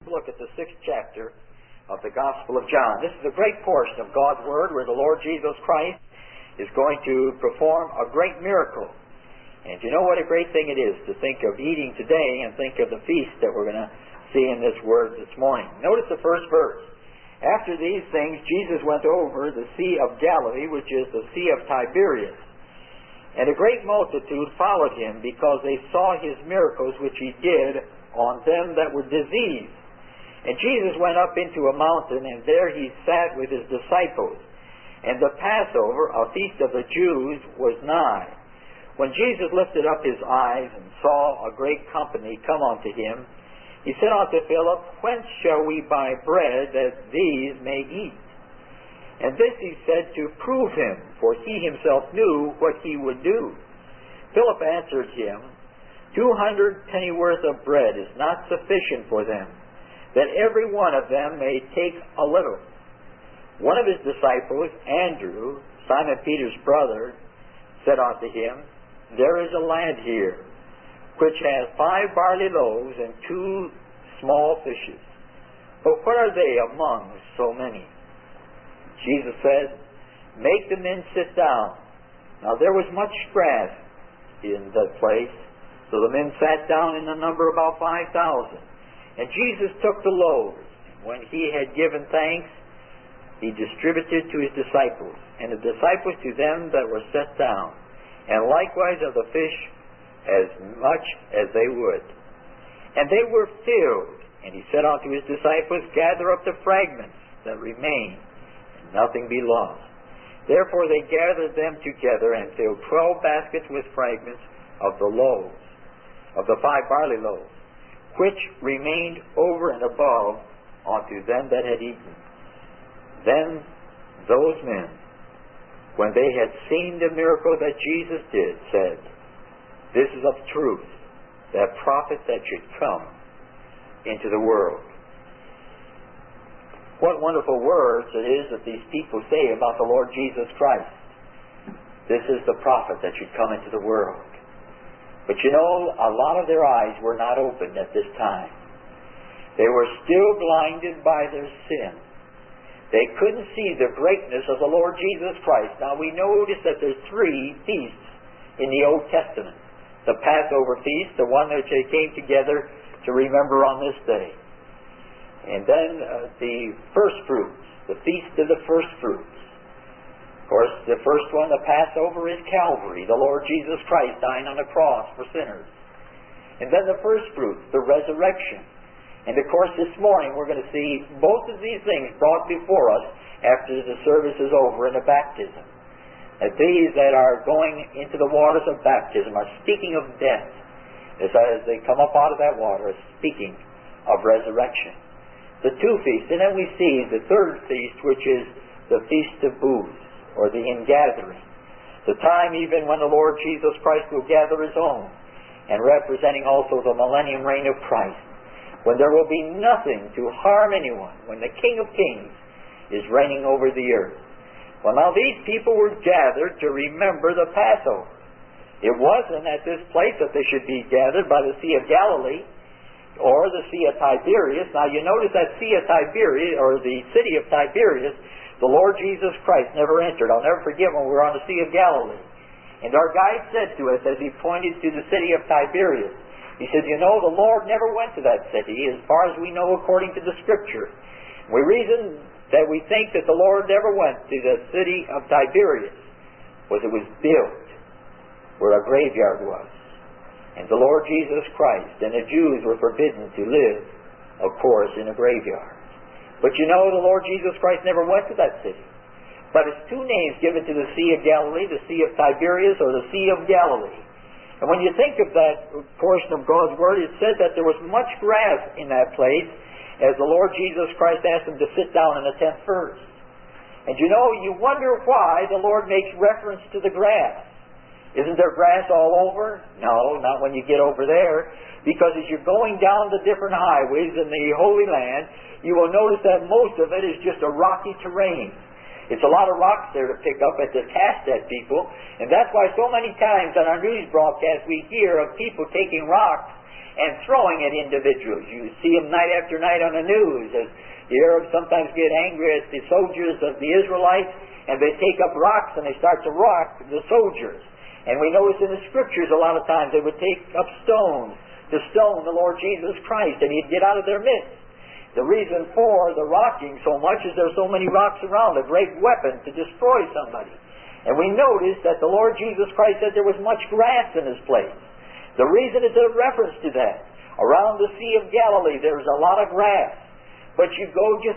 Look at the 6th chapter of the Gospel of John. This is a great portion of God's Word where the Lord Jesus Christ is going to perform a great miracle. And you know what a great thing it is to think of eating today and think of the feast that we're going to see in this Word this morning. Notice the first verse. After these things, Jesus went over the Sea of Galilee, which is the Sea of Tiberias. And a great multitude followed him because they saw his miracles which he did on them that were diseased. And Jesus went up into a mountain, and there he sat with his disciples. And the Passover, a feast of the Jews, was nigh. When Jesus lifted up his eyes and saw a great company come unto him, he said unto Philip, Whence shall we buy bread that these may eat? And this he said to prove him, for he himself knew what he would do. Philip answered him, 200 pennyworth of bread is not sufficient for them, that every one of them may take a little. One of his disciples, Andrew, Simon Peter's brother, said unto him, There is a lad here, which has 5 barley loaves and 2 small fishes. But what are they among so many? Jesus said, Make the men sit down. Now there was much grass in that place, so the men sat down in the number about 5,000. And Jesus took the loaves. When he had given thanks, he distributed to his disciples, and the disciples to them that were set down, and likewise of the fish as much as they would. And they were filled. And he said unto his disciples, Gather up the fragments that remain, and nothing be lost. Therefore they gathered them together, and filled 12 baskets with fragments of the loaves, of the 5 barley loaves, which remained over and above unto them that had eaten. Then those men, when they had seen the miracle that Jesus did, said, This is of truth, that prophet that should come into the world. What wonderful words it is that these people say about the Lord Jesus Christ. This is the prophet that should come into the world. But you know, a lot of their eyes were not opened at this time. They were still blinded by their sin. They couldn't see the greatness of the Lord Jesus Christ. Now we notice that there's 3 feasts in the Old Testament. The Passover feast, the one that they came together to remember on this day. And then the first fruits, the Feast of the First Fruits. Of course, the first one, the Passover, is Calvary, the Lord Jesus Christ dying on the cross for sinners. And then the first fruits, the resurrection. And of course, this morning we're going to see both of these things brought before us after the service is over in the baptism. That these that are going into the waters of baptism are speaking of death. As they come up out of that water, speaking of resurrection. The 2 feasts. And then we see the 3rd feast, which is the Feast of Booths, or the ingathering. The time even when the Lord Jesus Christ will gather his own, and representing also the millennium reign of Christ, when there will be nothing to harm anyone, when the King of Kings is reigning over the earth. Well, now these people were gathered to remember the Passover. It wasn't at this place that they should be gathered by the Sea of Galilee or the Sea of Tiberias. Now you notice that Sea of Tiberias, or the city of Tiberias, the Lord Jesus Christ never entered. I'll never forget when we were on the Sea of Galilee. And our guide said to us as he pointed to the city of Tiberias, he said, You know, the Lord never went to that city as far as we know according to the Scripture. The reason that we think that the Lord never went to the city of Tiberias was it was built where a graveyard was. And the Lord Jesus Christ and the Jews were forbidden to live, of course, in a graveyard. But you know, the Lord Jesus Christ never went to that city. But it's 2 names given to the Sea of Galilee, the Sea of Tiberias or the Sea of Galilee. And when you think of that portion of God's Word, it said that there was much grass in that place as the Lord Jesus Christ asked them to sit down in the 10th verse. And you know, you wonder why the Lord makes reference to the grass. Isn't there grass all over? No, not when you get over there. Because as you're going down the different highways in the Holy Land, you will notice that most of it is just a rocky terrain. It's a lot of rocks there to pick up and to cast at people. And that's why so many times on our news broadcast we hear of people taking rocks and throwing at individuals. You see them night after night on the news as the Arabs sometimes get angry at the soldiers of the Israelites, and they take up rocks and they start to rock the soldiers. And we notice in the Scriptures a lot of times they would take up stones to stone the Lord Jesus Christ, and He'd get out of their midst. The reason for the rocking so much is there's so many rocks around, a great weapon to destroy somebody. And we notice that the Lord Jesus Christ said there was much grass in His place. The reason is a reference to that. Around the Sea of Galilee there's a lot of grass. But you go just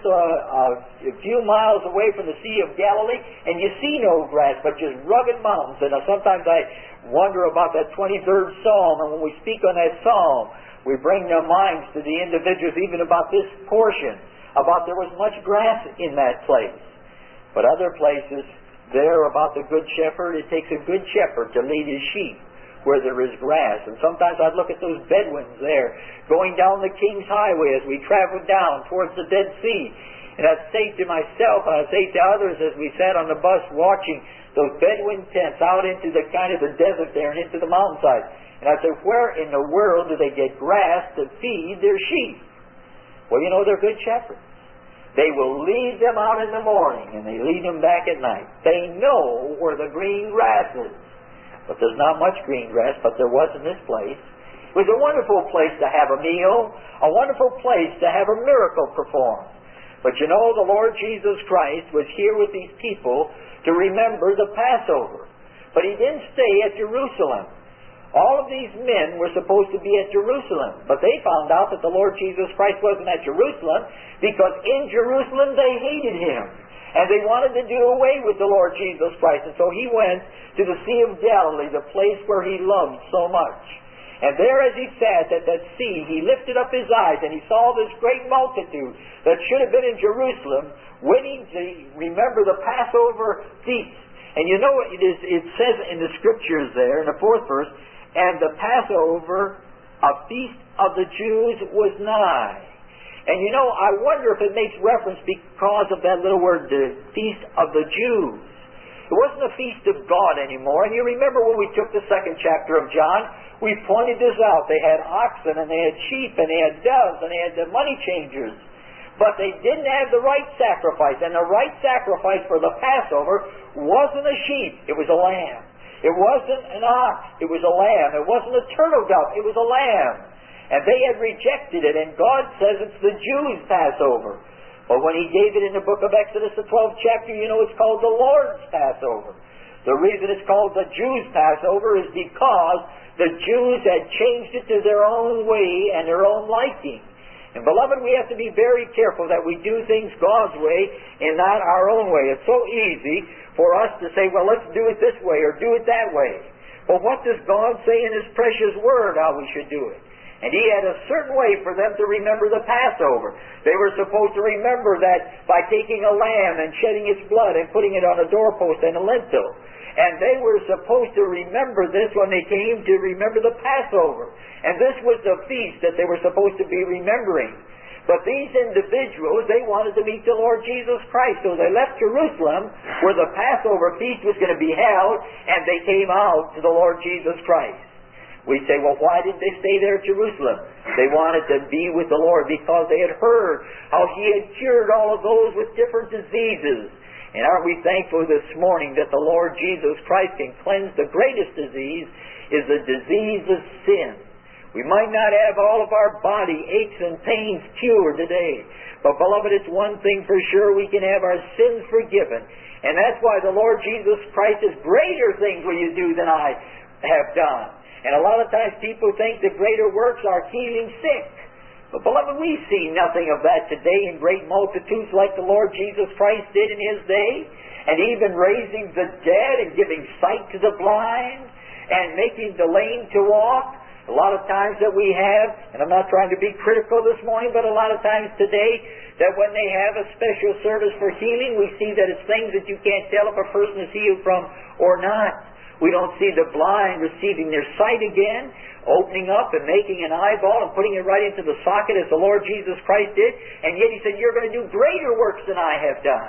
a few miles away from the Sea of Galilee and you see no grass, but just rugged mountains. And sometimes I wonder about that 23rd Psalm, and when we speak on that Psalm, we bring their minds to the individuals even about this portion, about there was much grass in that place. But other places, there about the Good Shepherd, it takes a good shepherd to lead his sheep where there is grass. And sometimes I'd look at those Bedouins there going down the King's Highway as we traveled down towards the Dead Sea. And I'd say to myself, and I'd say to others as we sat on the bus watching those Bedouin tents out into the kind of the desert there and into the mountainside. And I'd say, where in the world do they get grass to feed their sheep? Well, you know, they're good shepherds. They will lead them out in the morning and they lead them back at night. They know where the green grass is. But there's not much green grass, but there was in this place. It was a wonderful place to have a meal, a wonderful place to have a miracle performed. But you know, the Lord Jesus Christ was here with these people to remember the Passover. But He didn't stay at Jerusalem. All of these men were supposed to be at Jerusalem, but they found out that the Lord Jesus Christ wasn't at Jerusalem because in Jerusalem they hated Him. And they wanted to do away with the Lord Jesus Christ. And so He went to the Sea of Galilee, the place where He loved so much. And there as He sat at that sea, He lifted up His eyes and He saw this great multitude that should have been in Jerusalem waiting to remember the Passover feast. And you know, it says in the Scriptures there, in the 4th verse, and the Passover, a feast of the Jews, was nigh. And you know, I wonder if it makes reference because of that little word, the feast of the Jews. It wasn't a feast of God anymore. And you remember when we took the 2nd chapter of John, we pointed this out. They had oxen and they had sheep and they had doves and they had the money changers. But they didn't have the right sacrifice. And the right sacrifice for the Passover wasn't a sheep. It was a lamb. It wasn't an ox. It was a lamb. It wasn't a turtle dove. It was a lamb. And they had rejected it, and God says it's the Jews' Passover. But when He gave it in the book of Exodus, the 12th chapter, you know it's called the Lord's Passover. The reason it's called the Jews' Passover is because the Jews had changed it to their own way and their own liking. And beloved, we have to be very careful that we do things God's way and not our own way. It's so easy for us to say, well, let's do it this way or do it that way. But what does God say in His precious Word how we should do it? And He had a certain way for them to remember the Passover. They were supposed to remember that by taking a lamb and shedding its blood and putting it on a doorpost and a lintel. And they were supposed to remember this when they came to remember the Passover. And this was the feast that they were supposed to be remembering. But these individuals, they wanted to meet the Lord Jesus Christ. So they left Jerusalem where the Passover feast was going to be held, and they came out to the Lord Jesus Christ. We say, well, why did they stay there at Jerusalem? They wanted to be with the Lord because they had heard how He had cured all of those with different diseases. And aren't we thankful this morning that the Lord Jesus Christ can cleanse the greatest disease, is the disease of sin. We might not have all of our body aches and pains cured today, but beloved, it's one thing for sure, we can have our sins forgiven. And that's why the Lord Jesus Christ says, greater things will you do than I have done. And a lot of times people think the greater works are healing sick. But beloved, we see nothing of that today in great multitudes like the Lord Jesus Christ did in His day. And even raising the dead and giving sight to the blind and making the lame to walk. A lot of times that we have, and I'm not trying to be critical this morning, but a lot of times today that when they have a special service for healing, we see that it's things that you can't tell if a person is healed from or not. We don't see the blind receiving their sight again, opening up and making an eyeball and putting it right into the socket as the Lord Jesus Christ did. And yet He said, you're going to do greater works than I have done.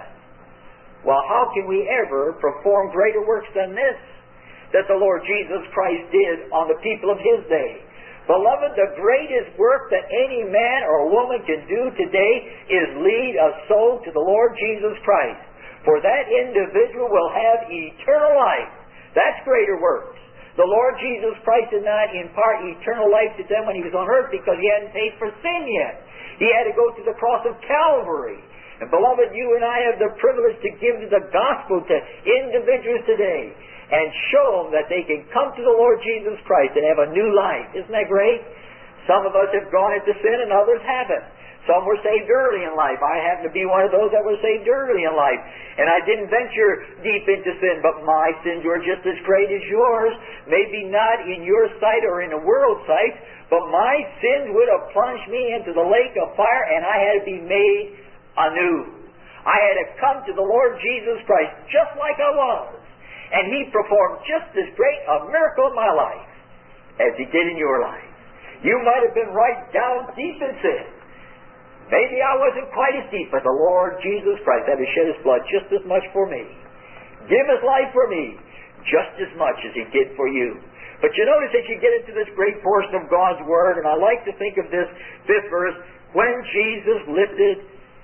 Well, how can we ever perform greater works than this that the Lord Jesus Christ did on the people of His day? Beloved, the greatest work that any man or woman can do today is lead a soul to the Lord Jesus Christ. For that individual will have eternal life. That's greater works. The Lord Jesus Christ did not impart eternal life to them when He was on earth because He hadn't paid for sin yet. He had to go to the cross of Calvary. And beloved, you and I have the privilege to give the gospel to individuals today and show them that they can come to the Lord Jesus Christ and have a new life. Isn't that great? Some of us have gone into sin and others haven't. Some were saved early in life. I happen to be one of those that were saved early in life. And I didn't venture deep into sin, but my sins were just as great as yours. Maybe not in your sight or in the world's sight, but my sins would have plunged me into the lake of fire, and I had to be made anew. I had to come to the Lord Jesus Christ just like I was. And He performed just as great a miracle in my life as He did in your life. You might have been right down deep in sin. Maybe I wasn't quite as deep, but the Lord Jesus Christ had to shed His blood just as much for me. Give His life for me just as much as He did for you. But you notice as you get into this great portion of God's Word, and I like to think of this fifth verse, when Jesus lifted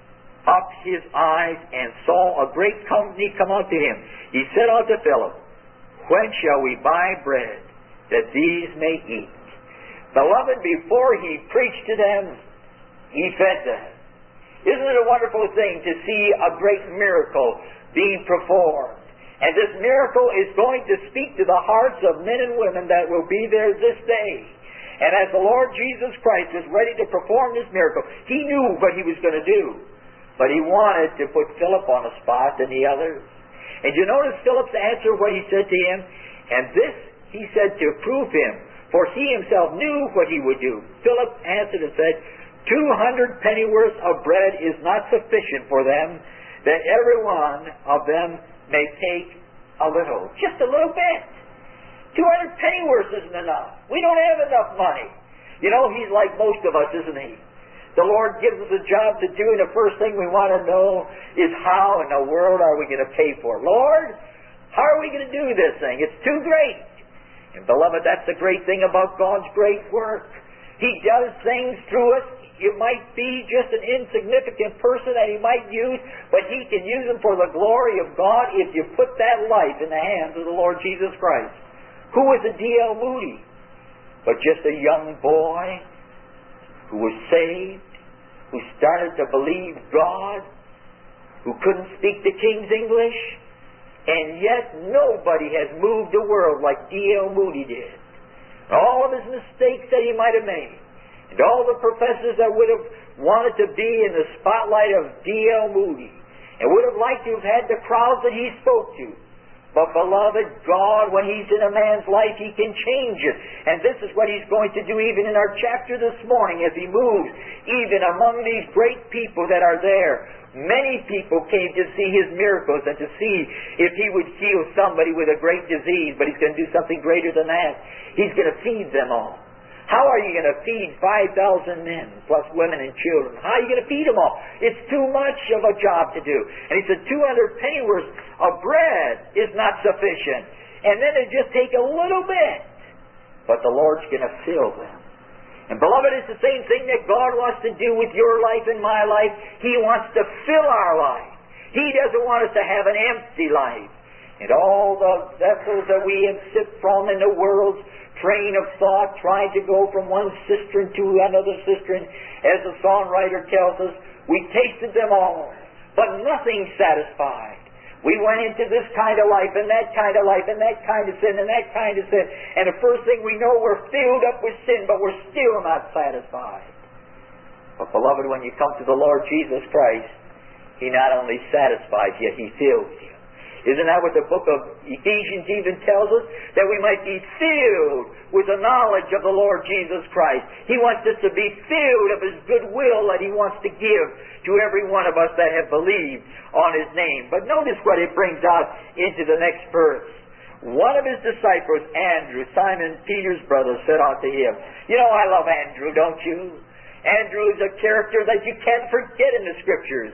up His eyes and saw a great company come unto Him, He said unto Philip, When shall we buy bread that these may eat? Beloved, before He preached to them, He fed them. Isn't it a wonderful thing to see a great miracle being performed? And this miracle is going to speak to the hearts of men and women that will be there this day. And as the Lord Jesus Christ was ready to perform this miracle, He knew what He was going to do. But He wanted to put Philip on a spot and the others. And you notice Philip's answer, what he said to him? And this he said to prove him, for he himself knew what he would do. Philip answered and said, 200 pennyworth of bread is not sufficient for them, that every one of them may take a little. Just a little bit. 200 pennyworth isn't enough. We don't have enough money. You know, He's like most of us, isn't He? The Lord gives us a job to do, and the first thing we want to know is how in the world are we going to pay for it? Lord, how are we going to do this thing? It's too great. And beloved, that's the great thing about God's great work. He does things through us. You might be just an insignificant person that He might use, but He can use them for the glory of God if you put that life in the hands of the Lord Jesus Christ. Who was a D.L. Moody? But just a young boy who was saved, who started to believe God, who couldn't speak the King's English, and yet nobody has moved the world like D.L. Moody did. All of his mistakes that he might have made, and all the professors that would have wanted to be in the spotlight of D.L. Moody, and would have liked to have had the crowds that he spoke to. But beloved, God, when He's in a man's life, He can change it. And this is what He's going to do even in our chapter this morning as He moves, even among these great people that are there. Many people came to see His miracles and to see if He would heal somebody with a great disease, but He's going to do something greater than that. He's going to feed them all. How are you going to feed 5,000 men, plus women and children? How are you going to feed them all? It's too much of a job to do. And He said 200 pennyworth of bread is not sufficient. And then they just take a little bit. But the Lord's going to fill them. And beloved, it's the same thing that God wants to do with your life and my life. He wants to fill our life. He doesn't want us to have an empty life. And all the vessels that we have sipped from in the world's train of thought, trying to go from one cistern to another cistern, as the songwriter tells us, we tasted them all, but nothing satisfied. We went into this kind of life, and that kind of life, and that kind of sin, and that kind of sin, and the first thing we know, we're filled up with sin, but we're still not satisfied. But beloved, when you come to the Lord Jesus Christ, He not only satisfies you, He fills you. Isn't that what the book of Ephesians even tells us? That we might be filled with the knowledge of the Lord Jesus Christ. He wants us to be filled of His goodwill that He wants to give to every one of us that have believed on His name. But notice what it brings out into the next verse. One of His disciples, Andrew, Simon Peter's brother, said unto Him, you know, I love Andrew, don't you? Andrew is a character that you can't forget in the Scriptures.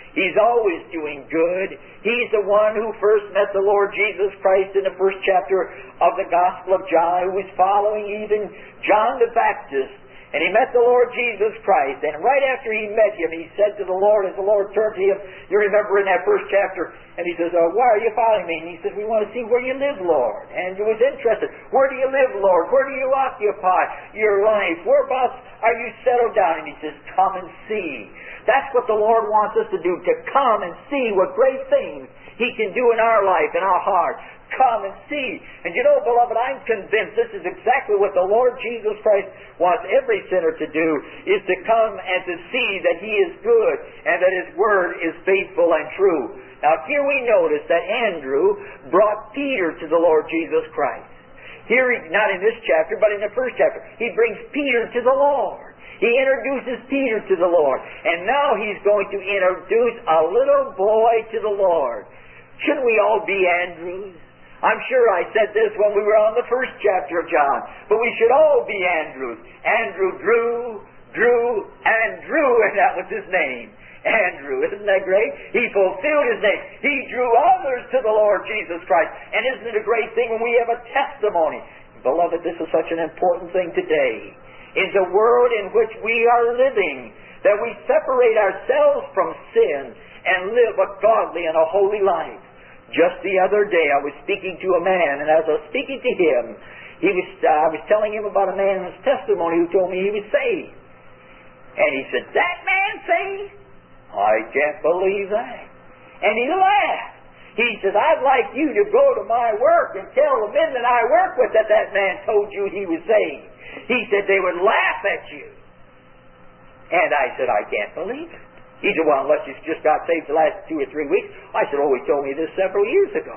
He's always doing good. He's the one who first met the Lord Jesus Christ in the first chapter of the Gospel of John, who was following even John the Baptist. And he met the Lord Jesus Christ. And right after he met him, he said to the Lord, as the Lord turned to him, you remember in that first chapter, and he says, why are you following me? And he says, we want to see where you live, Lord. And he was interested. Where do you live, Lord? Where do you occupy your life? Whereabouts are you settled down? And he says, come and see. That's what the Lord wants us to do, to come and see what great things He can do in our life, in our heart. Come and see. And you know, beloved, I'm convinced this is exactly what the Lord Jesus Christ wants every sinner to do, is to come and to see that He is good and that His Word is faithful and true. Now here we notice that Andrew brought Peter to the Lord Jesus Christ. Here, not in this chapter, but in the first chapter, he brings Peter to the Lord. He introduces Peter to the Lord. And now he's going to introduce a little boy to the Lord. Shouldn't we all be Andrews? I'm sure I said this when we were on the first chapter of John. But we should all be Andrews. Andrew drew, and that was his name. Andrew, isn't that great? He fulfilled his name. He drew others to the Lord Jesus Christ. And isn't it a great thing when we have a testimony? Beloved, this is such an important thing today. In the world in which we are living, that we separate ourselves from sin and live a godly and a holy life. Just the other day I was speaking to a man, and as I was speaking to him, I was telling him about a man in his testimony who told me he was saved. And he said, that man saved? I can't believe that. And he laughed. He says, I'd like you to go to my work and tell the men that I work with that that man told you he was saved. He said they would laugh at you. And I said, I can't believe it. He said, well, unless you've just got saved the last 2 or 3 weeks. I said, oh, he told me this several years ago.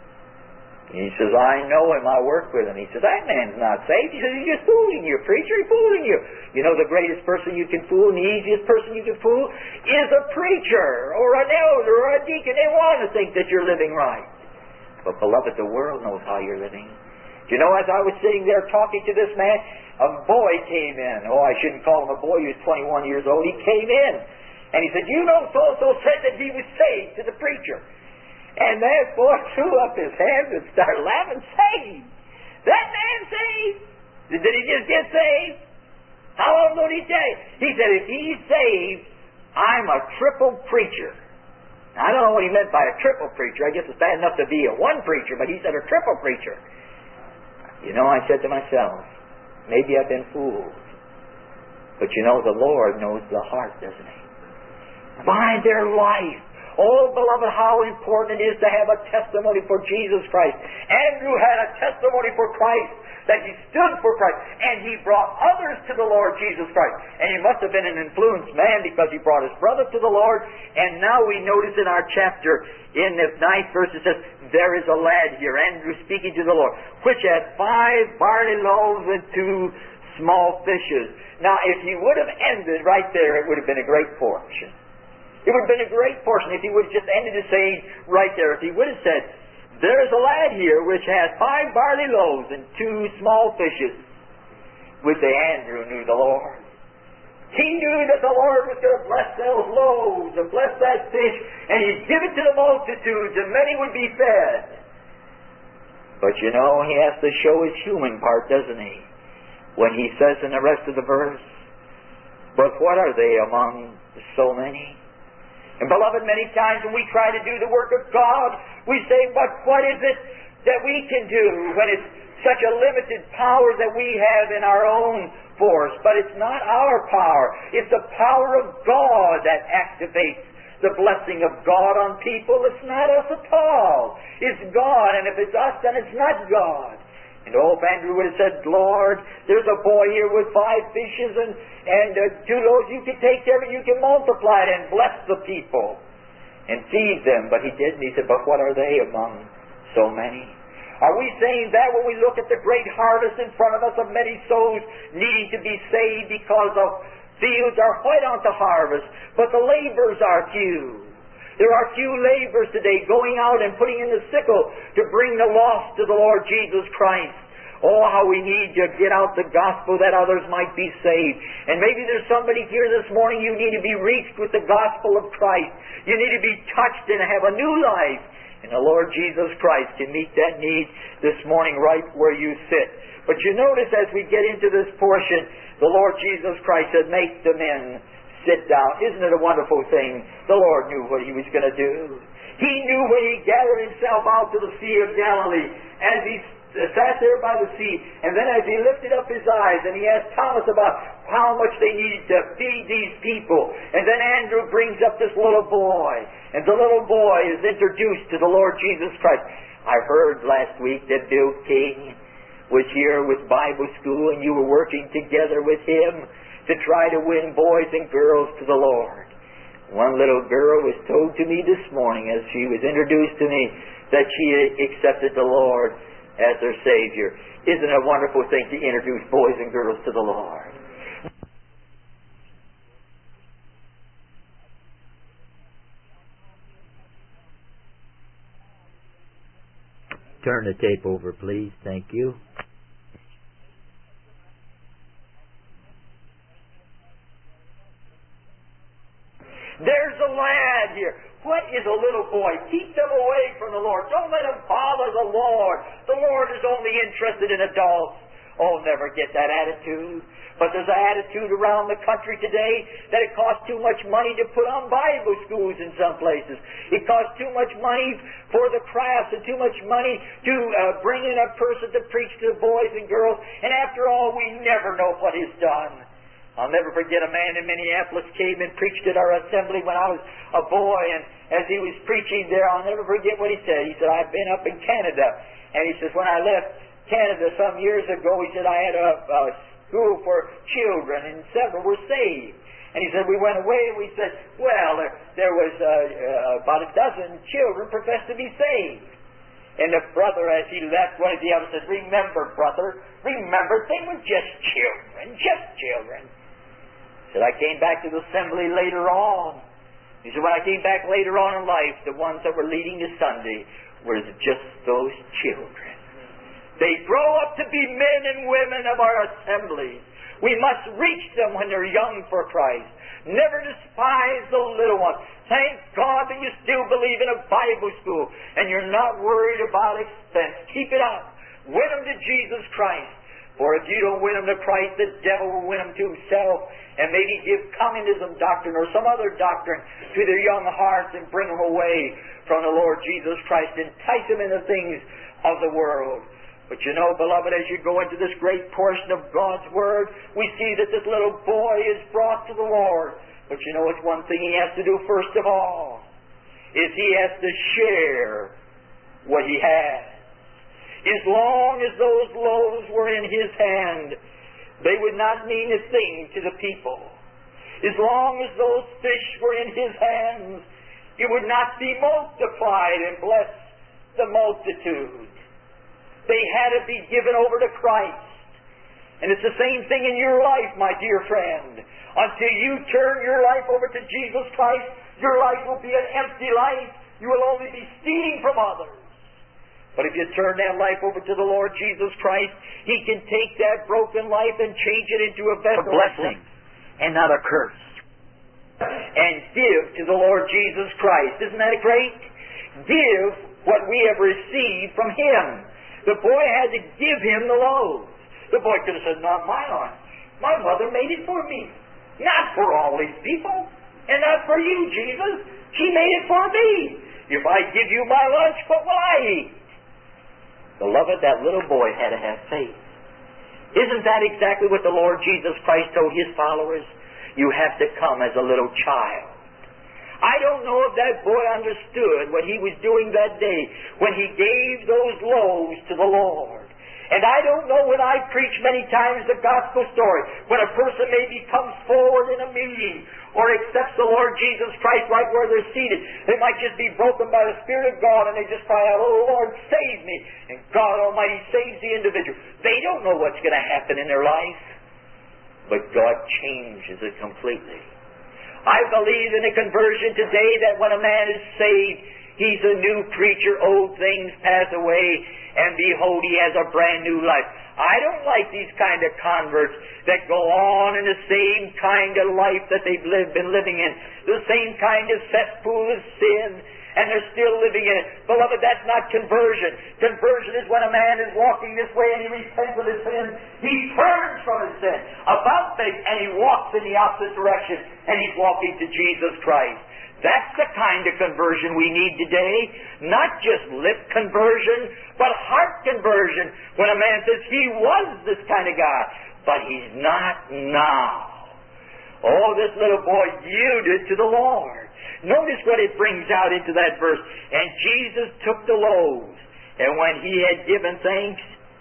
He says, I know him, I work with him. He says, that man's not saved. He says, he's just fooling you, preacher, he's fooling you. You know, the greatest person you can fool and the easiest person you can fool is a preacher or an elder or a deacon. They want to think that you're living right. But, beloved, the world knows how you're living. Do you know, as I was sitting there talking to this man, a boy came in. Oh, I shouldn't call him a boy. He was 21 years old. He came in. And he said, you know, so-and-so said that he was saved to the preacher. And that boy threw up his hands and started laughing. Saved? That man saved? Did he just get saved? How long ago did he say? He said, if he's saved, I'm a triple preacher. Now, I don't know what he meant by a triple preacher. I guess it's bad enough to be a one preacher, but he said a triple preacher. You know, I said to myself, maybe I've been fooled. But you know, the Lord knows the heart, doesn't He? By their life. Oh, beloved, how important it is to have a testimony for Jesus Christ. Andrew had a testimony for Christ, that he stood for Christ, and he brought others to the Lord Jesus Christ. And he must have been an influenced man because he brought his brother to the Lord. And now we notice in our chapter, in the 9th verse, it says, there is a lad here, Andrew speaking to the Lord, which had 5 barley loaves and 2 small fishes. Now, if he would have ended right there, it would have been a great portion. It would have been a great portion if he would have just ended his saying right there. If he would have said, there's a lad here which has 5 barley loaves and 2 small fishes. Would say Andrew knew the Lord. He knew that the Lord was going to bless those loaves and bless that fish, and He'd give it to the multitudes, and many would be fed. But you know, He has to show His human part, doesn't He? When He says in the rest of the verse, but what are they among so many? And beloved, many times when we try to do the work of God, we say, but what is it that we can do when it's such a limited power that we have in our own force? But it's not our power. It's the power of God that activates the blessing of God on people. It's not us at all. It's God. And if it's us, then it's not God. And oh, if Andrew would have said, Lord, there's a boy here with 5 fishes and 2 loaves, you can take care of it, you can multiply it and bless the people and feed them. But he didn't. He said, but what are they among so many? Are we saying that when we look at the great harvest in front of us of many souls needing to be saved because the fields are white unto harvest, but the labors are few? There are few laborers today going out and putting in the sickle to bring the lost to the Lord Jesus Christ. Oh, how we need to get out the gospel that others might be saved. And maybe there's somebody here this morning, you need to be reached with the gospel of Christ. You need to be touched and have a new life. And the Lord Jesus Christ can meet that need this morning right where you sit. But you notice as we get into this portion, the Lord Jesus Christ said, make the men sit down. Isn't it a wonderful thing? The Lord knew what He was going to do. He knew when He gathered Himself out to the Sea of Galilee, as He sat there by the sea, and then as He lifted up His eyes and He asked Thomas about how much they needed to feed these people, and then Andrew brings up this little boy, and the little boy is introduced to the Lord Jesus Christ. I heard last week that Bill King was here with Bible school, and you were working together with him to try to win boys and girls to the Lord. One little girl was told to me this morning as she was introduced to me that she accepted the Lord as their Savior. Isn't it a wonderful thing to introduce boys and girls to the Lord? Turn the tape over, please. Thank you. There's a lad here. What is a little boy? Keep them away from the Lord. Don't let them bother the Lord. The Lord is only interested in adults. Oh, never get that attitude. But there's an attitude around the country today that it costs too much money to put on Bible schools in some places. It costs too much money for the crafts and too much money to bring in a person to preach to the boys and girls. And after all, we never know what is done. I'll never forget a man in Minneapolis came and preached at our assembly when I was a boy, and as he was preaching there, I'll never forget what he said. He said, I've been up in Canada, and he says, when I left Canada some years ago, he said, I had a school for children, and several were saved. And he said, we went away, and we said, well, there was about a dozen children professed to be saved. And the brother, as he left, one of the others said, remember, brother, remember, they were just children, just children. He said, I came back to the assembly later on. He said, when I came back later on in life, the ones that were leading the Sunday were just those children. They grow up to be men and women of our assemblies. We must reach them when they're young for Christ. Never despise the little ones. Thank God that you still believe in a Bible school and you're not worried about expense. Keep it up. Win them to Jesus Christ. For if you don't win them to Christ, the devil will win them to himself and maybe give communism doctrine or some other doctrine to their young hearts and bring them away from the Lord Jesus Christ, entice them into things of the world. But you know, beloved, as you go into this great portion of God's Word, we see that this little boy is brought to the Lord. But you know, it's one thing he has to do first of all, is he has to share what he has. As long as those loaves were in his hand, they would not mean a thing to the people. As long as those fish were in his hands, it would not be multiplied and bless the multitude. They had to be given over to Christ. And it's the same thing in your life, my dear friend. Until you turn your life over to Jesus Christ, your life will be an empty life. You will only be stealing from others. But if you turn that life over to the Lord Jesus Christ, He can take that broken life and change it into a vessel of blessing and not a curse. And give to the Lord Jesus Christ. Isn't that great? Give what we have received from Him. The boy had to give Him the loaves. The boy could have said, not my lunch. My mother made it for me. Not for all these people. And not for you, Jesus. She made it for me. If I give you my lunch, what will I eat? Beloved, that little boy had to have faith. Isn't that exactly what the Lord Jesus Christ told His followers? You have to come as a little child. I don't know if that boy understood what he was doing that day when he gave those loaves to the Lord. And I don't know when I preach many times the gospel story, when a person maybe comes forward in a meeting or accepts the Lord Jesus Christ right where they're seated. They might just be broken by the Spirit of God and they just cry out, oh Lord, save me. And God Almighty saves the individual. They don't know what's going to happen in their life. But God changes it completely. I believe in a conversion today that when a man is saved, he's a new creature. Old things pass away, and behold, he has a brand new life. I don't like these kind of converts that go on in the same kind of life that they've been living in, the same kind of cesspool of sin, and they're still living in it. Beloved, that's not conversion. Conversion is when a man is walking this way and he repents of his sin. He turns from his sin, about face, and he walks in the opposite direction, and he's walking to Jesus Christ. That's the kind of conversion we need today. Not just lip conversion, but heart conversion. When a man says he was this kind of guy, but he's not now. Oh, this little boy yielded to the Lord. Notice what it brings out into that verse. And Jesus took the loaves, and when he had given thanks,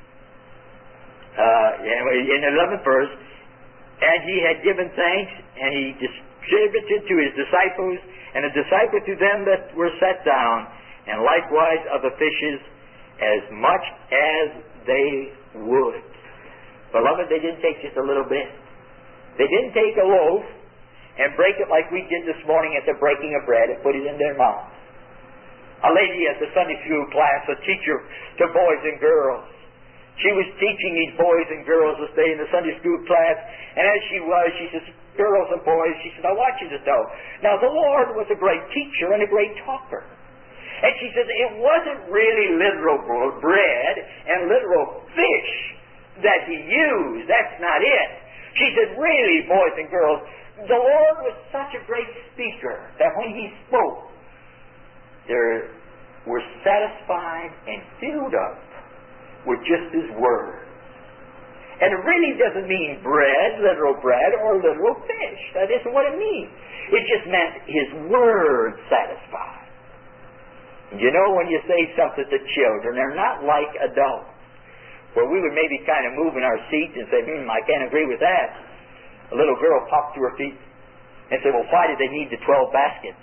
in the 11th verse, and he had given thanks, and he distributed to his disciples, and the disciples to them that were set down, and likewise of the fishes, as much as they would. Beloved, they didn't take just a little bit. They didn't take a loaf and break it like we did this morning at the breaking of bread and put it in their mouth. A lady at the Sunday school class, a teacher to boys and girls, she was teaching these boys and girls this day in the Sunday school class, and as she was, she says, girls and boys, she said, I want you to know, now the Lord was a great teacher and a great talker. And she says, it wasn't really literal bread and literal fish that he used. That's not it. She said, really, boys and girls, the Lord was such a great speaker that when he spoke, they were satisfied and filled up with just his word. And it really doesn't mean bread, literal bread, or literal fish. That isn't what it means. It just meant his word satisfied. You know, when you say something to children, they're not like adults, where we would maybe kind of move in our seats and say, I can't agree with that. A little girl popped to her feet and said, well, why did they need the 12 baskets?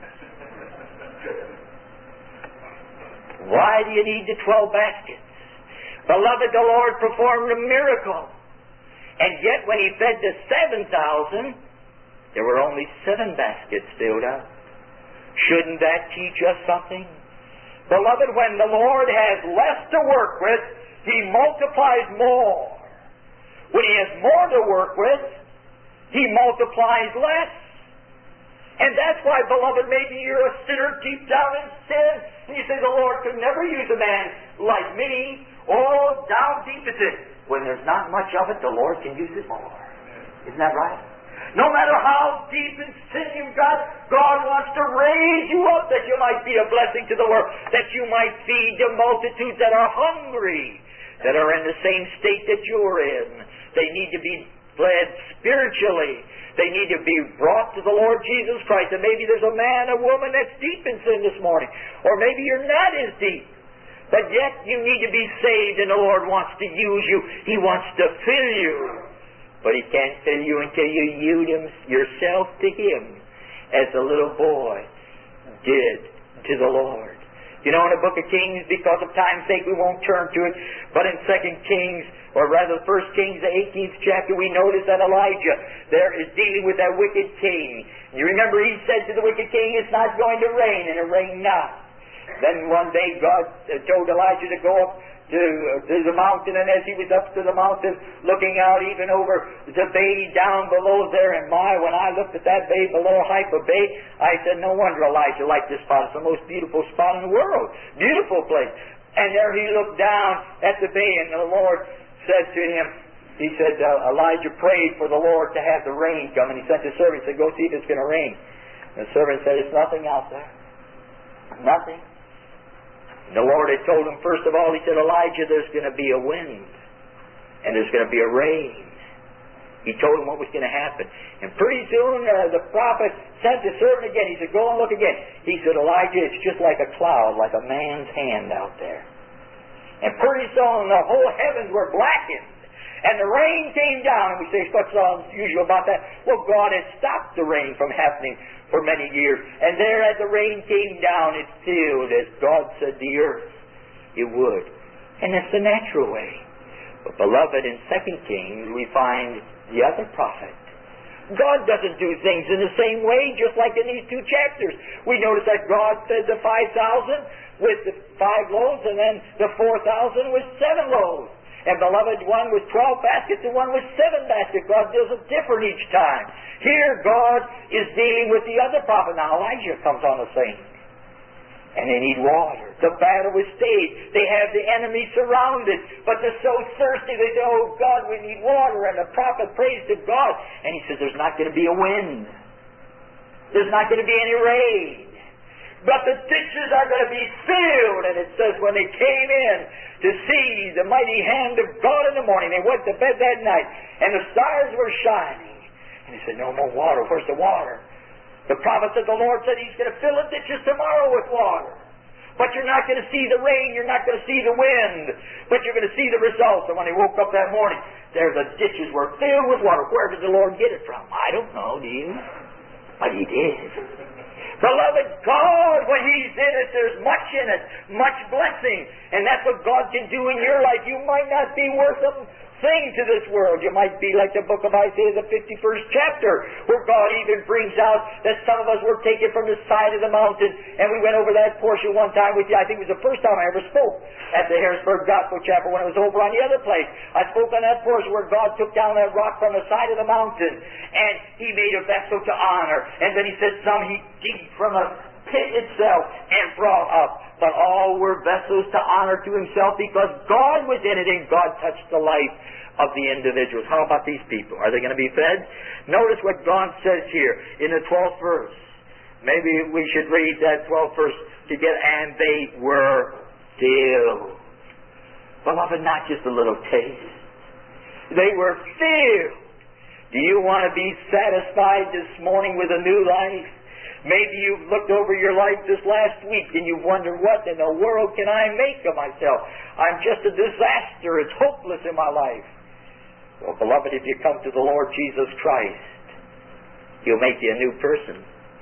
Why do you need the 12 baskets? Beloved, the Lord performed a miracle. And yet when he fed the 7,000, there were only 7 baskets filled up. Shouldn't that teach us something? Beloved, when the Lord has less to work with, he multiplies more. When he has more to work with, he multiplies less. And that's why, beloved, maybe you're a sinner deep down in sin, and you say, the Lord could never use a man like me. Oh, down deep in it. When there's not much of it, the Lord can use it more. Isn't that right? No matter how deep in sin you've got, God wants to raise you up that you might be a blessing to the world, that you might feed the multitudes that are hungry, that are in the same state that you're in. They need to be fed spiritually. They need to be brought to the Lord Jesus Christ. And maybe there's a man, a woman that's deep in sin this morning. Or maybe you're not as deep. But yet you need to be saved and the Lord wants to use you. He wants to fill you. But he can't fill you until you yield yourself to him, as the little boy did to the Lord. You know, in the book of Kings, because of time's sake, we won't turn to it, but in 2 Kings, or rather 1 Kings, the 18th chapter, we notice that Elijah there is dealing with that wicked king. You remember he said to the wicked king, it's not going to rain, and it rained not. Then one day God told Elijah to go up to the mountain, and as he was up to the mountain, looking out even over the bay down below there, and when I looked at that bay below Haifa Bay, I said, no wonder Elijah liked this spot. It's the most beautiful spot in the world. Beautiful place. And there he looked down at the bay, and the Lord said to him, he said, Elijah prayed for the Lord to have the rain come, and he sent his servant and said, go see if it's going to rain. And the servant said, it's nothing out there. Nothing. The Lord had told him, first of all, he said, Elijah, there's going to be a wind, and there's going to be a rain. He told him what was going to happen. And pretty soon, the prophet sent his servant again. He said, go and look again. He said, Elijah, it's just like a cloud, like a man's hand out there. And pretty soon, the whole heavens were blackened, and the rain came down. And we say, what's unusual about that? Well, God had stopped the rain from happening for many years. And there as the rain came down, it filled, as God said, the earth. It would. And that's the natural way. But beloved, in 2 Kings, we find the other prophet. God doesn't do things in the same way, just like in these 2 chapters. We notice that God fed the 5,000 with the 5 loaves, and then the 4,000 with 7 loaves. And beloved, one was 12 baskets and one was 7 baskets. God deals it different each time. Here, God is dealing with the other prophet. Now, Elijah comes on the scene. And they need water. The battle was staged. They have the enemy surrounded. But they're so thirsty. They say, oh God, we need water. And the prophet prays to God. And he says, there's not going to be a wind. There's not going to be any rain. But the ditches are going to be filled. And it says when they came in to see the mighty hand of God in the morning, they went to bed that night. And the stars were shining. And he said, no more water. Where's the water? The prophet said, the Lord said He's going to fill the ditches tomorrow with water. But you're not going to see the rain, you're not going to see the wind, but you're going to see the results. And when he woke up that morning, there the ditches were filled with water. Where did the Lord get it from? I don't know, do you? But He did. Beloved, God, when He's in it, there's much in it, much blessing. And that's what God can do in your life. You might not be worth a thing to this world. You might be like the book of Isaiah, the 51st chapter, where God even brings out that some of us were taken from the side of the mountain. And we went over that portion one time with you. I think it was the first time I ever spoke at the Harrisburg Gospel Chapel when it was over on the other place. I spoke on that portion where God took down that rock from the side of the mountain and He made a vessel to honor. And then He said some He digged from a pit itself and brought up. But all were vessels to honor to Himself because God was in it and God touched the life of the individuals. How about these people? Are they going to be fed? Notice what God says here in the 12th verse. Maybe we should read that 12th verse to get, and they were filled. Beloved, not just a little taste. They were filled. Do you want to be satisfied this morning with a new life? Maybe you've looked over your life this last week and you've wondered, what in the world can I make of myself? I'm just a disaster. It's hopeless in my life. Well, beloved, if you come to the Lord Jesus Christ, He'll make you a new person.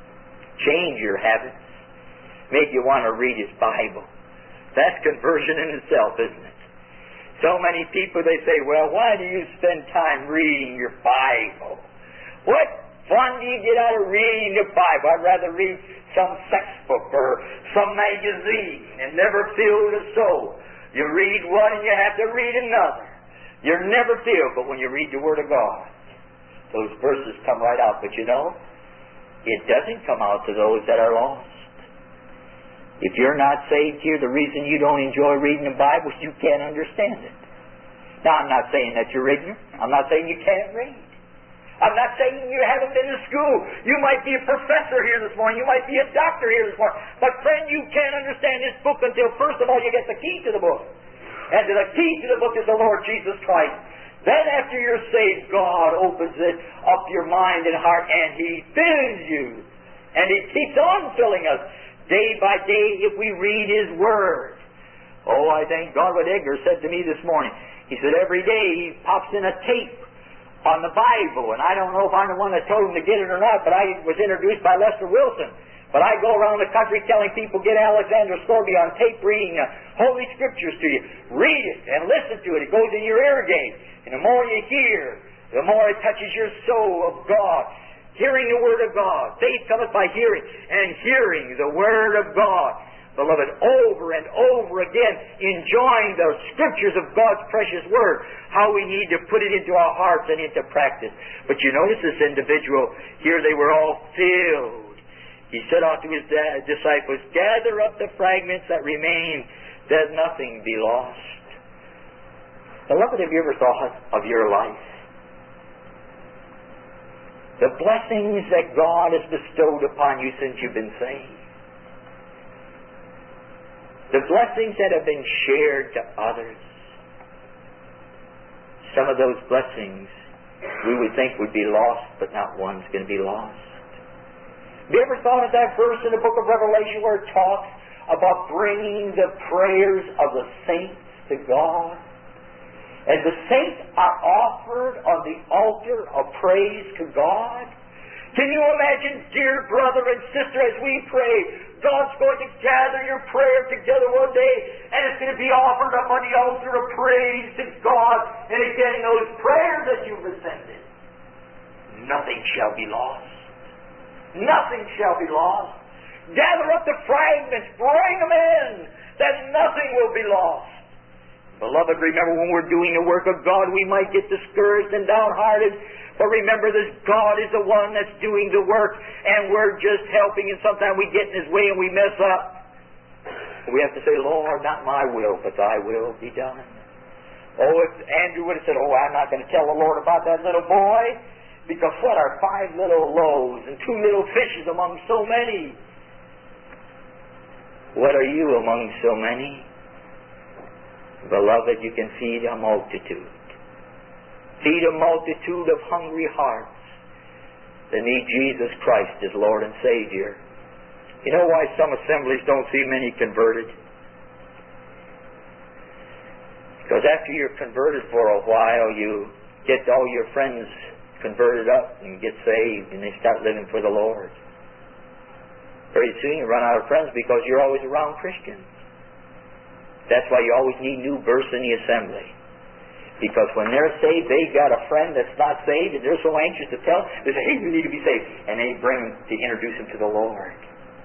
Change your habits. Make you want to read His Bible. That's conversion in itself, isn't it? So many people, they say, well, why do you spend time reading your Bible? What fun do you get out of reading the Bible? I'd rather read some sex book or some magazine and never fill the soul. You read one and you have to read another. You're never filled, but when you read the Word of God, those verses come right out. But you know, it doesn't come out to those that are lost. If you're not saved here, the reason you don't enjoy reading the Bible is you can't understand it. Now, I'm not saying that you're ignorant. I'm not saying you can't read. I'm not saying you haven't been to school. You might be a professor here this morning. You might be a doctor here this morning. But friend, you can't understand this book until first of all you get the key to the book. And the key to the book is the Lord Jesus Christ. Then after you're saved, God opens it up your mind and heart and He fills you. And He keeps on filling us day by day if we read His Word. Oh, I thank God what Edgar said to me this morning. He said every day he pops in a tape on the Bible. And I don't know if I'm the one that told him to get it or not, but I was introduced by Lester Wilson. But I go around the country telling people, get Alexander Scourby on tape reading Holy Scriptures to you. Read it and listen to it. It goes in your ear gate. And the more you hear, the more it touches your soul of God. Hearing the Word of God. Faith cometh by hearing, and hearing the Word of God. Beloved, over and over again, enjoying the Scriptures of God's precious Word, how we need to put it into our hearts and into practice. But you notice this individual, here they were all filled. He said unto His disciples, gather up the fragments that remain, that nothing be lost. Beloved, have you ever thought of your life? The blessings that God has bestowed upon you since you've been saved. The blessings that have been shared to others. Some of those blessings we would think would be lost, but not one's going to be lost. Have you ever thought of that verse in the book of Revelation where it talks about bringing the prayers of the saints to God? And the saints are offered on the altar of praise to God. Can you imagine, dear brother and sister, as we pray, God's going to gather your prayer together one day, and it's going to be offered up on the altar of praise to God. And again, those prayers that you've ascended, nothing shall be lost. Nothing shall be lost. Gather up the fragments, bring them in, that nothing will be lost. Beloved, remember when we're doing the work of God, we might get discouraged and downhearted. But remember this, God is the one that's doing the work, and we're just helping, and sometimes we get in His way and we mess up. We have to say, Lord, not my will, but Thy will be done. Oh, if Andrew would have said, oh, I'm not going to tell the Lord about that little boy, because what are 5 little loaves and 2 little fishes among so many? What are you among so many? Beloved, you can feed a multitude. Feed a multitude of hungry hearts that need Jesus Christ as Lord and Savior. You know why some assemblies don't see many converted? Because after you're converted for a while, you get all your friends converted up and get saved, and they start living for the Lord. Pretty soon you run out of friends because you're always around Christians. That's why you always need new births in the assembly. Because when they're saved, they've got a friend that's not saved, and they're so anxious to tell, they say, hey, you need to be saved. And they bring them to introduce them to the Lord.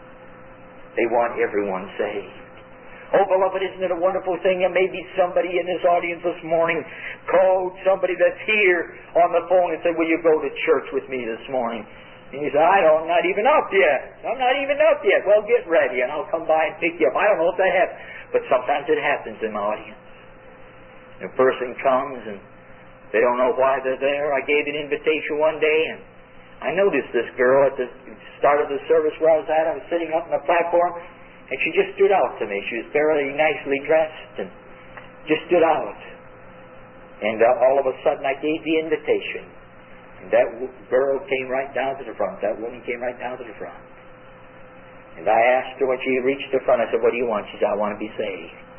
They want everyone saved. Oh, beloved, isn't it a wonderful thing? And maybe somebody in this audience this morning called somebody that's here on the phone and said, will you go to church with me this morning? And you say, I'm not even up yet. I'm not even up yet. Well, get ready, and I'll come by and pick you up. I don't know if that happens, but sometimes it happens in my audience. A person comes and they don't know why they're there. I gave an invitation one day, and I noticed this girl at the start of the service where I was at. I was sitting up on the platform, and she just stood out to me. She was very nicely dressed and just stood out. And all of a sudden I gave the invitation, and that girl came right down to the front. That woman came right down to the front. And I asked her when she reached the front, I said, what do you want? She said, I want to be saved.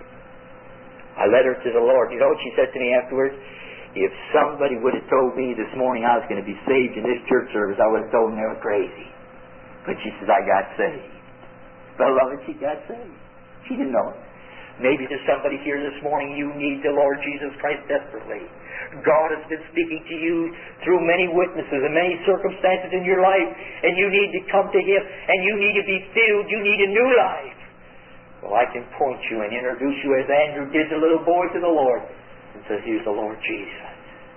I led her to the Lord. You know what she said to me afterwards? If somebody would have told me this morning I was going to be saved in this church service, I would have told them they were crazy. But she says, I got saved. Beloved, she got saved. She didn't know it. Maybe there's somebody here this morning, you need the Lord Jesus Christ desperately. God has been speaking to you through many witnesses and many circumstances in your life, and you need to come to Him, and you need to be filled. You need a new life. Well, I can point you and introduce you as Andrew did the little boy to the Lord and says, here's the Lord Jesus.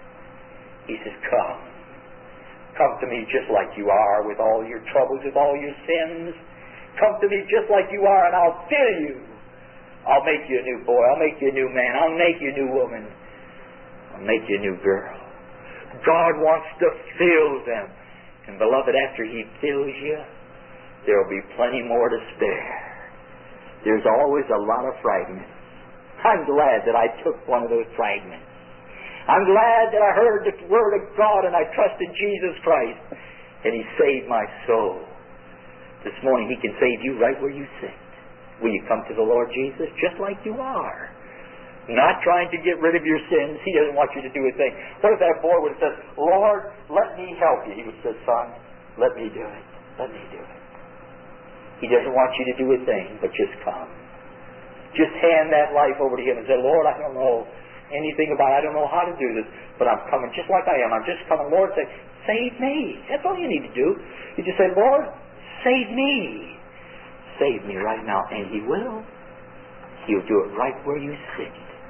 He says, come. Come to me just like you are, with all your troubles, with all your sins. Come to me just like you are, and I'll fill you. I'll make you a new boy. I'll make you a new man. I'll make you a new woman. I'll make you a new girl. God wants to fill them. And beloved, after He fills you, there will be plenty more to spare. There's always a lot of fragments. I'm glad that I took one of those fragments. I'm glad that I heard the Word of God and I trusted Jesus Christ, and He saved my soul. This morning He can save you right where you sit. Will you come to the Lord Jesus just like you are? Not trying to get rid of your sins. He doesn't want you to do a thing. What if that boy would have said, Lord, let me help you? He would have said, son, let me do it. Let me do it. He doesn't want you to do a thing, but just come. Just hand that life over to Him and say, Lord, I don't know anything about it. I don't know how to do this, but I'm coming just like I am. I'm just coming. Lord, say, save me. That's all you need to do. You just say, Lord, save me. Save me right now. And He will. He'll do it right where you sit.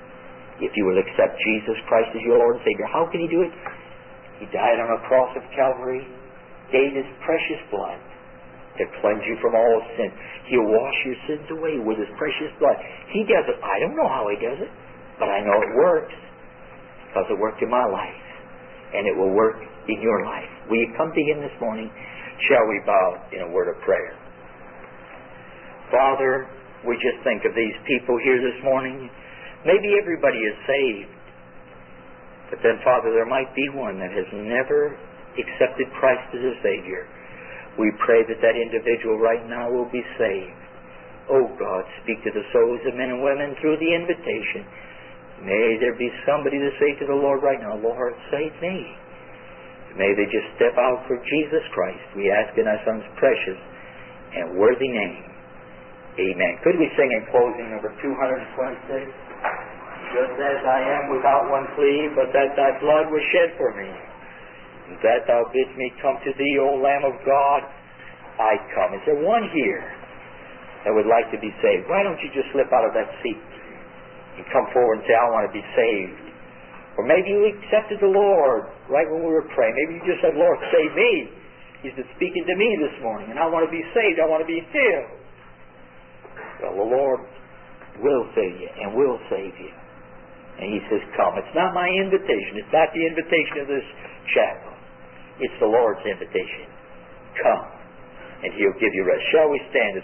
If you will accept Jesus Christ as your Lord and Savior. How can He do it? He died on a cross of Calvary, gave His precious blood to cleanse you from all sin. He'll wash your sins away with His precious blood. He does it. I don't know how He does it, but I know it works because it worked in my life, and it will work in your life. Will you come to Him this morning? Shall we bow in a word of prayer? Father, we just think of these people here this morning. Maybe everybody is saved, but then, Father, there might be one that has never accepted Christ as a Savior. We pray that that individual right now will be saved. Oh God, speak to the souls of men and women through the invitation. May there be somebody to say to the Lord right now, Lord, save me. May they just step out for Jesus Christ. We ask in our Son's precious and worthy name. Amen. Could we sing in closing number 226? Just as I am without one plea, but that Thy blood was shed for me, that Thou bidst me come to Thee, O Lamb of God, I come. Is there one here that would like to be saved? Why don't you just slip out of that seat You come forward and say, I want to be saved. Or maybe you accepted the Lord right when we were praying. Maybe you just said, Lord, save me. He's been speaking to me this morning, and I want to be saved. I want to be filled. Well, the Lord will save you and will save you. And He says, come. It's not my invitation. It's not the invitation of this chapel. It's the Lord's invitation. Come, and He'll give you rest. Shall we stand?